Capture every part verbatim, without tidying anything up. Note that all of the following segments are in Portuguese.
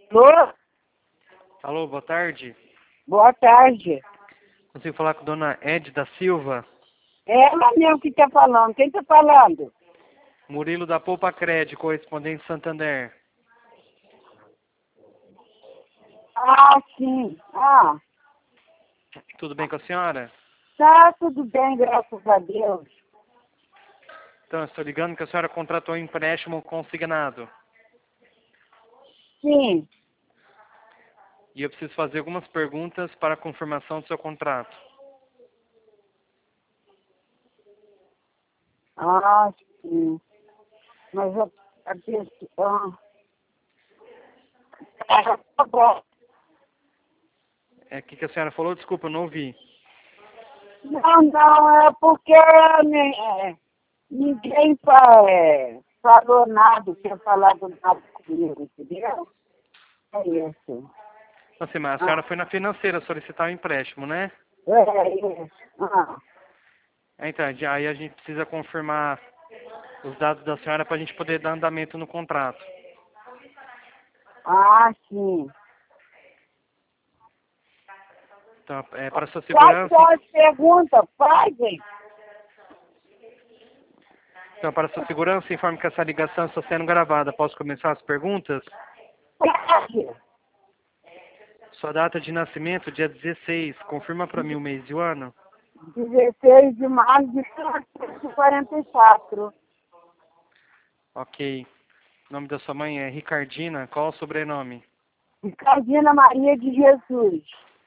Alô? Alô, boa tarde. Boa tarde. Consigo falar com a dona Ed da Silva? É ela mesmo que está falando. Quem está falando? Murilo da Poupa Cred, correspondente Santander. Ah, sim. Ah, Tudo bem com a senhora? tá tudo bem, graças a Deus. Então, eu estou ligando que a senhora contratou um empréstimo consignado. Sim. E eu preciso fazer algumas perguntas para a confirmação do seu contrato. Ah, sim. Mas eu... a questão... Ah, tá bom. É o que que a senhora falou? Desculpa, eu não ouvi. Não, não, é porque né, é, ninguém fa- é, falou nada, tinha falado nada comigo, entendeu? É isso. Assim, mas a Ah, senhora foi na financeira solicitar o empréstimo, né? é isso. Ah, É, Então, já- aí a gente precisa confirmar os dados da senhora para a gente poder dar andamento no contrato. ah, sim. Então, é, para sua Quais segurança, são as perguntas? Fazem? então, para sua segurança, informe que essa ligação está sendo gravada. Posso começar as perguntas? Fazem. Sua data de nascimento, dia dezesseis. Confirma para mim o mês e o ano. dezesseis de março de mil novecentos e quarenta e quatro. Ok. O nome da sua mãe é Ricardina. Qual o sobrenome? Ricardina Maria de Jesus.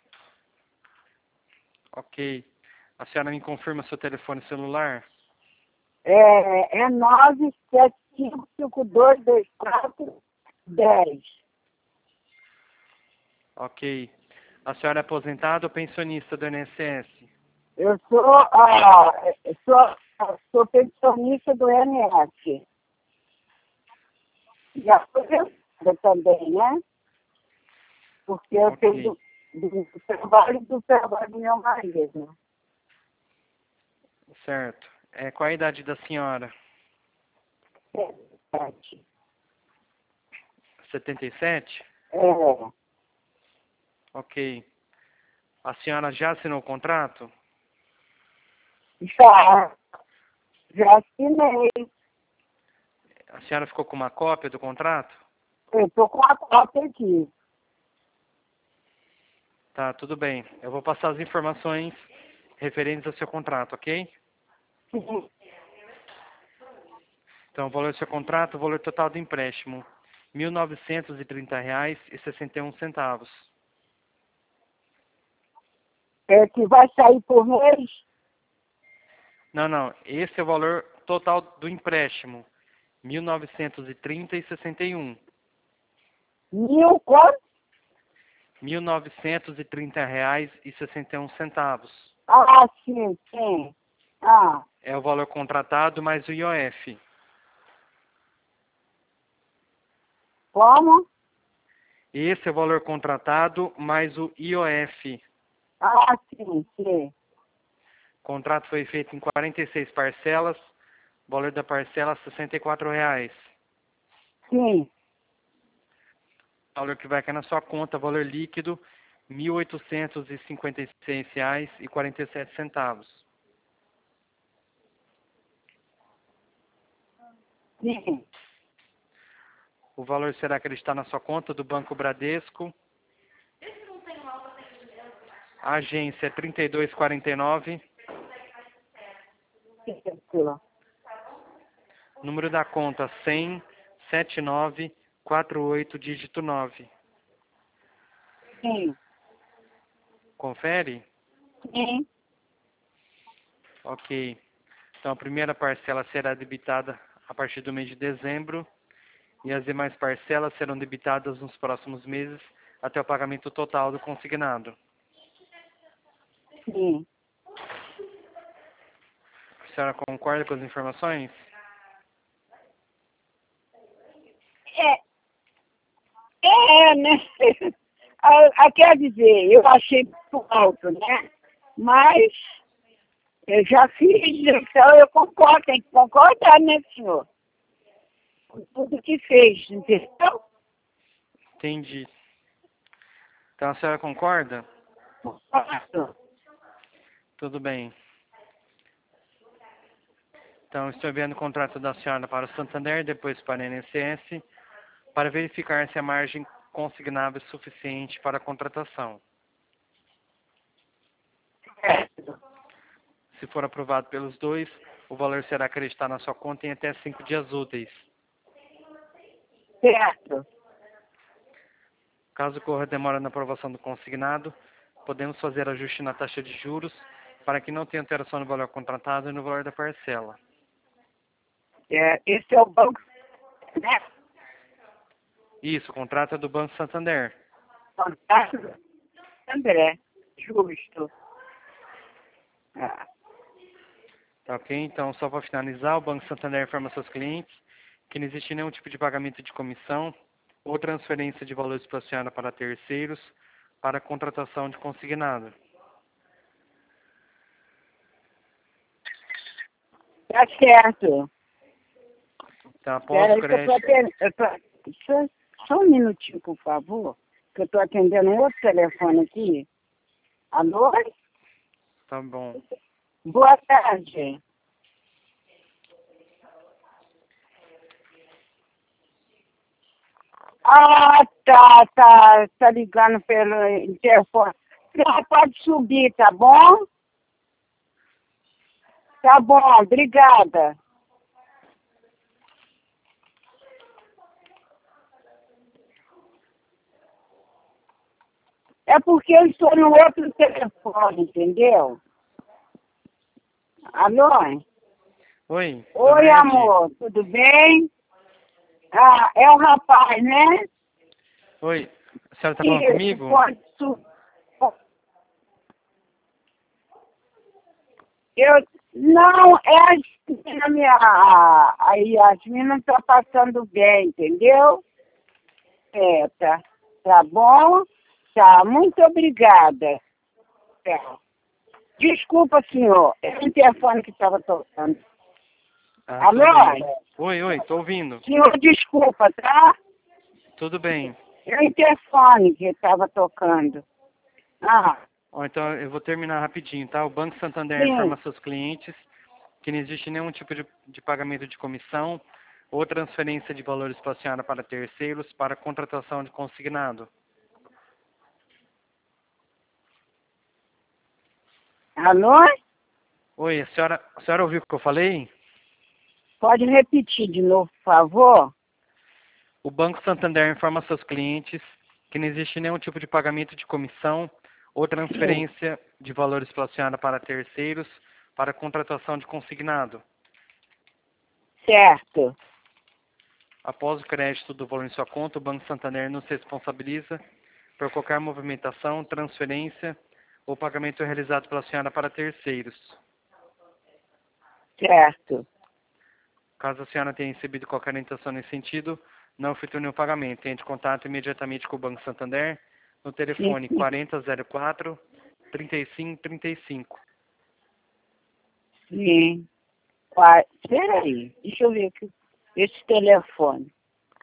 Ok. A senhora me confirma seu telefone celular? É, é nove sete cinco cinco dois dois quatro dez. Ok. A senhora é aposentada ou pensionista do I N S S? Eu sou, ah, eu sou, sou pensionista do I N S. E aposentada também, né? Porque eu tenho Ok. do, do, do trabalho do trabalho do meu marido. Certo. É, qual a idade da senhora? É, sete. setenta e sete? É, Ok. A senhora já assinou o contrato? já, já assinei. A senhora ficou com uma cópia do contrato? Eu estou com a cópia aqui. Tá, tudo bem. Eu vou passar as informações referentes ao seu contrato, ok? Sim. Então, o valor do seu contrato, o valor total do empréstimo, mil novecentos e trinta reais e sessenta e um centavos. É que vai sair por mês. Não, não, esse é o valor total do empréstimo, mil novecentos e trinta e sessenta e um. Mil quanto? mil novecentos e trinta reais e sessenta e um centavos. Ah, sim, sim. Ah, É o valor contratado mais o I O F. como? Esse é o valor contratado mais o I O F. Ah, sim, sim. O contrato foi feito em quarenta e seis parcelas, o valor da parcela sessenta e quatro reais. Sim. O valor que vai cair na sua conta, valor líquido, mil oitocentos e cinquenta e seis reais e quarenta e sete centavos. Sim. O valor será acreditado na sua conta do Banco Bradesco. A agência é trinta e dois quarenta e nove. Número da conta cem, setenta e nove, quarenta e oito, dígito nove. Sim. Confere? Sim. Ok. Então a primeira parcela será debitada a partir do mês de dezembro e as demais parcelas serão debitadas nos próximos meses até o pagamento total do consignado. Sim. A senhora concorda com as informações? É, é, né? Ah, ah, quer dizer, eu achei muito alto, né? Mas eu já fiz, então eu concordo, tem que concordar, né, senhor? Com tudo que fez, entendeu? Entendi. Então a senhora concorda? Posso? Tudo bem. Então estou enviando o contrato da senhora para o Santander, depois para a I N S S, para verificar se a margem consignável é suficiente para a contratação. Certo. Se for aprovado pelos dois, o valor será acreditado na sua conta em até cinco dias úteis. Certo. Caso ocorra demora na aprovação do consignado, podemos fazer ajuste na taxa de juros para que não tenha alteração no valor contratado e no valor da parcela. É, esse é o banco, né? Isso, o contrato é do Banco Santander. Fantástico. André, justo. Ah, Tá ok? Então, só para finalizar, o Banco Santander informa seus clientes que não existe nenhum tipo de pagamento de comissão ou transferência de valores para a senhora para terceiros para a contratação de consignado. tá certo. Então, após o Espera aí que eu tô crédito... atendendo. Eu tô... Só, só um minutinho, por favor, que eu estou atendendo um outro telefone aqui. Alô? Tá bom. Boa tarde. Ah, tá, tá, tá ligando pelo interfone. Não, pode subir, tá bom? Tá bom, obrigada. É porque eu estou no outro telefone, entendeu? Alô? Oi, Oi, dona Ed. amor, tudo bem? Ah, é o rapaz, né? Oi, a senhora está falando Isso, comigo? pode subir. Eu, não, é a Yasmina, minha, a, a Yasmina não está passando bem, entendeu? É, tá, tá bom? Tá, muito obrigada. Tá. Desculpa, senhor, é o interfone que estava tocando. Ah, tudo Alô? bem. Oi, oi, tô ouvindo. Senhor, desculpa, tá? Tudo bem. É o interfone que estava tocando. Ah, Ó, então eu vou terminar rapidinho, tá? O Banco Santander sim, informa seus clientes que não existe nenhum tipo de, de pagamento de comissão ou transferência de valores para a senhora para terceiros para contratação de consignado. alô? Oi, a senhora, a senhora ouviu o que eu falei? Pode repetir de novo, por favor? O Banco Santander informa seus clientes que não existe nenhum tipo de pagamento de comissão ou transferência de valores para a senhora para terceiros para contratação de consignado. Certo. Após o crédito do valor em sua conta, o Banco Santander não se responsabiliza por qualquer movimentação, transferência ou pagamento realizado pela senhora para terceiros. Certo. Caso a senhora tenha recebido qualquer orientação nesse sentido, não efetue nenhum pagamento. Entre em contato imediatamente com o Banco Santander no telefone Sim. quarenta zero quatro, trinta e cinco trinta e cinco. Sim. Qua- Espera aí, deixa eu ver aqui. Esse telefone.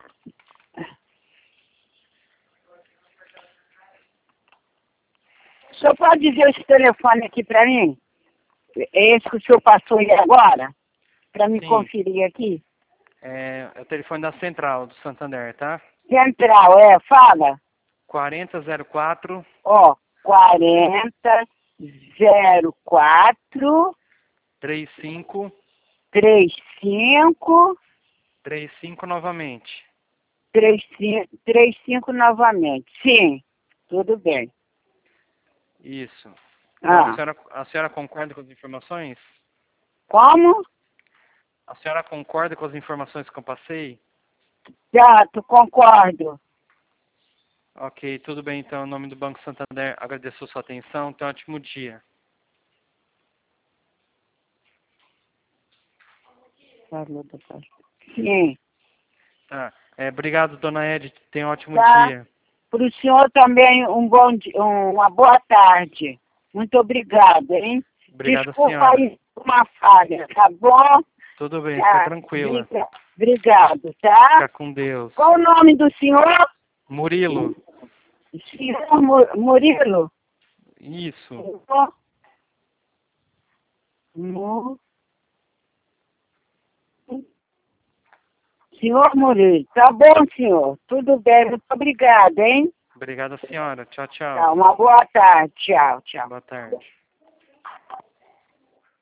O senhor pode dizer esse telefone aqui para mim? É esse que o senhor passou aí agora? Para me Sim. conferir aqui? É, é o telefone da central do Santander, tá? Central, é, fala. quarenta zero quatro, Ó, quarenta, zero quatro, trinta e cinco, trinta e cinco, trinta e cinco novamente. trinta e cinco, trinta e cinco novamente. Sim, tudo bem. Isso. Então, a Ah, senhora, a senhora concorda com as informações? como? A senhora concorda com as informações que eu passei? Exato, concordo. Ok, tudo bem. Então, em nome do Banco Santander, agradeço a sua atenção. Tenha um ótimo dia. Falou, doutor. Sim, Tá. É, obrigado, dona Ed. Tenha um ótimo tá. dia. Para o senhor também um bom dia, uma boa tarde. Muito obrigada, hein? Obrigado, Desculpa senhora. aí uma falha, tá bom? Tudo bem, fica Tá. tranquila. Briga- Obrigado, tá? Fica com Deus. Qual o nome do senhor? Murilo. Senhor Mu- Murilo. Isso. Mu- Senhor Murilo, tá bom, senhor. Tudo bem, muito obrigada, hein? Obrigado, senhora. Tchau, Tá, tchau. uma boa tarde. Tchau, tchau. Boa tarde.